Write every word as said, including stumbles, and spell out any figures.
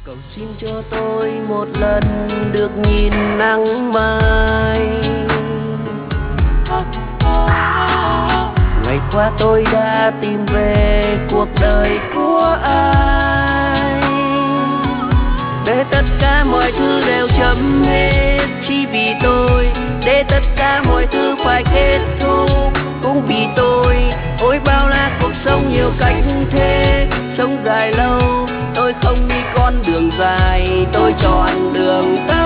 Cầu xin cho tôi một lần được nhìn nắng mai. Ngày qua tôi đã tìm về cuộc đời của ai, để tất cả mọi thứ đều chấm hết chỉ vì tôi, để tất cả mọi thứ phải kết thúc cũng vì tôi. Ôi bao la cuộc sống nhiều cách thế, sống dài lâu tôi không đi con đường dài, tôi chọn đường tắt.